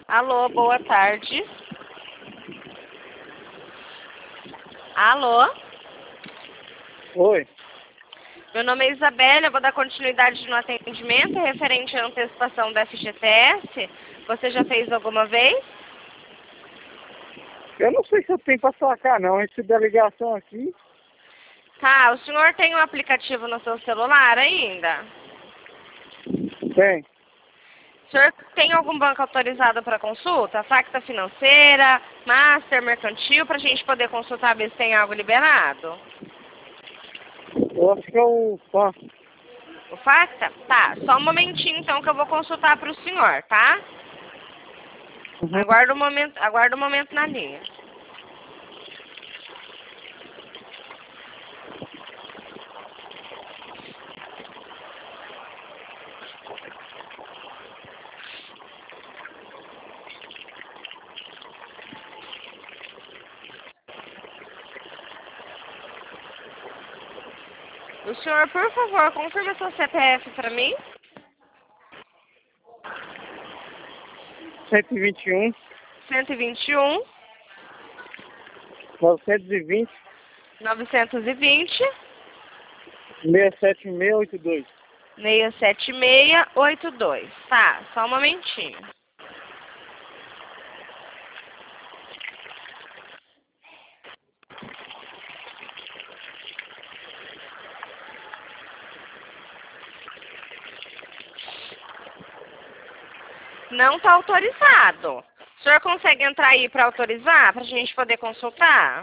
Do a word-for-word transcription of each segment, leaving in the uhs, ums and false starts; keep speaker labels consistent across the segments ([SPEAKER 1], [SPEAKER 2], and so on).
[SPEAKER 1] Alô, boa tarde. Alô?
[SPEAKER 2] Oi.
[SPEAKER 1] Meu nome é Isabela, eu vou dar continuidade no atendimento referente à antecipação da F G T S. Você já fez alguma vez?
[SPEAKER 2] Eu não sei se eu tenho para sacar, não. Recebi a ligação aqui.
[SPEAKER 1] Tá, o senhor tem um aplicativo no seu celular ainda?
[SPEAKER 2] Tem.
[SPEAKER 1] O senhor tem algum banco autorizado para consulta? Facta financeira, Master, Mercantil, para a gente poder consultar ver se tem algo liberado?
[SPEAKER 2] Eu acho que é o Pan.
[SPEAKER 1] O Facta? Tá, só um momentinho então que eu vou consultar para o senhor, tá?
[SPEAKER 2] Uhum.
[SPEAKER 1] Aguarda um momento, aguarda um momento na linha. O senhor, por favor, confirma seu C P F para mim.
[SPEAKER 2] cento e vinte e um,
[SPEAKER 1] cento e vinte e um,
[SPEAKER 2] novecentos e vinte,
[SPEAKER 1] novecentos e vinte,
[SPEAKER 2] seis sete seis oito dois.
[SPEAKER 1] seis sete seis oito dois. Tá, só um momentinho. Não está autorizado. O senhor consegue entrar aí para autorizar, para a gente poder consultar?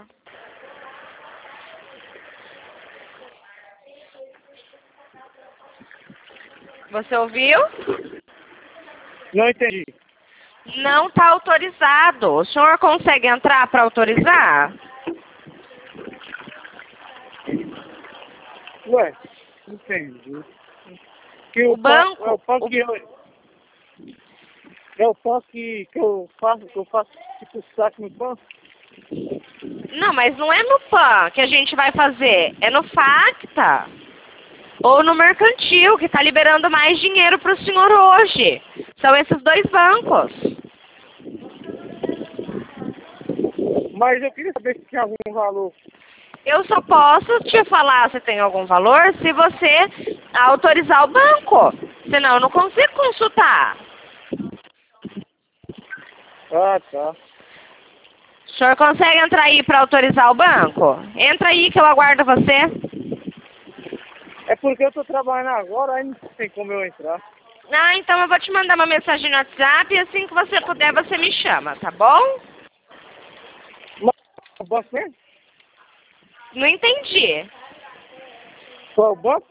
[SPEAKER 1] Você ouviu?
[SPEAKER 2] Não entendi.
[SPEAKER 1] Não está autorizado. O senhor consegue entrar para autorizar?
[SPEAKER 2] Ué, entendi. Que
[SPEAKER 1] O
[SPEAKER 2] o Pan,
[SPEAKER 1] banco...
[SPEAKER 2] é o Pan
[SPEAKER 1] o-
[SPEAKER 2] que eu, é o Pan que, que eu faço, que eu faço tipo saque no Pan.
[SPEAKER 1] Não, mas não é no Pan que a gente vai fazer. É no Facta. Ou no Mercantil, que está liberando mais dinheiro para o senhor hoje. São esses dois bancos.
[SPEAKER 2] Mas eu queria saber se tinha algum valor.
[SPEAKER 1] Eu só posso te falar se tem algum valor se você autorizar o banco. Senão eu não consigo consultar.
[SPEAKER 2] Ah, tá.
[SPEAKER 1] O senhor consegue entrar aí para autorizar o banco? Entra aí que eu aguardo você.
[SPEAKER 2] É porque eu tô trabalhando agora, aí não tem como eu entrar.
[SPEAKER 1] Ah, então eu vou te mandar uma mensagem no WhatsApp e assim que você puder você me chama, tá bom?
[SPEAKER 2] Mas o banco mesmo?
[SPEAKER 1] Não entendi.
[SPEAKER 2] Qual é o banco?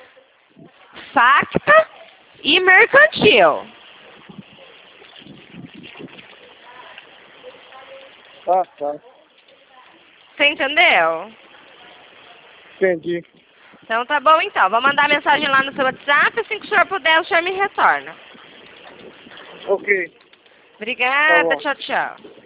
[SPEAKER 1] Facta e Mercantil.
[SPEAKER 2] Ah, tá.
[SPEAKER 1] Você entendeu?
[SPEAKER 2] Entendi.
[SPEAKER 1] Então tá bom então. Vou mandar mensagem lá no seu WhatsApp, assim que o senhor puder, o senhor me retorna.
[SPEAKER 2] Ok. Tá
[SPEAKER 1] Obrigada,
[SPEAKER 2] bom.
[SPEAKER 1] tchau, tchau.